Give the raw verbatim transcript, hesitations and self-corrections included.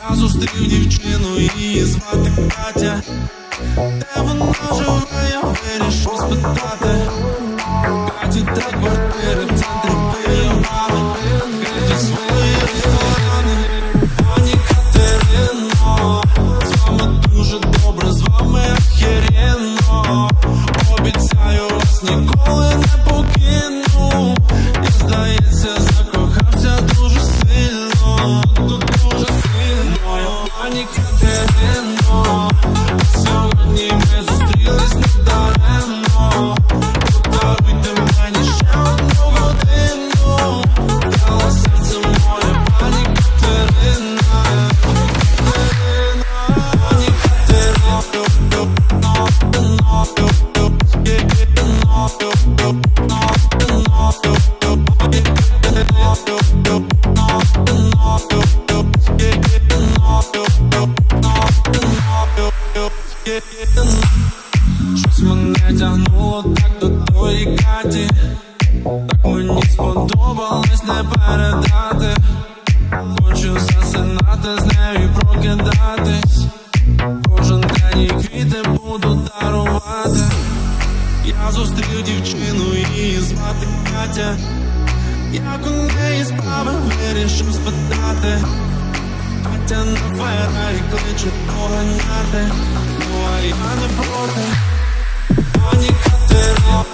Я зустрів дівчину, її звати Катя. Де вона живе, я вирішив спитати. Каті три квартири в центрі Києва, відкриті свої ресторани. Пані Катерино, з вами дуже добре, з вами охеренно. Обіцяю, вас ніколи не покину. Я, здається, закохався дуже сильно, дуже сильно. Пані Катерино, сьогодні ми зустрілись недаремно. Подаруйте мені ще одну годину. Дала серце моє, пані Катерина. Пані Катерина, щось мене тягнуло так до тої Каті. Так мені сподобалось не передати. Хочу засинати з нею і прокидатись. Кожен день їй квіти буду дарувати. Я зустрів дівчину, її звати Катя. Як у неї справи, вирішив спитати. Катя на Феррарі кличе поганяти. Ну а я не проти. Пані Катерино,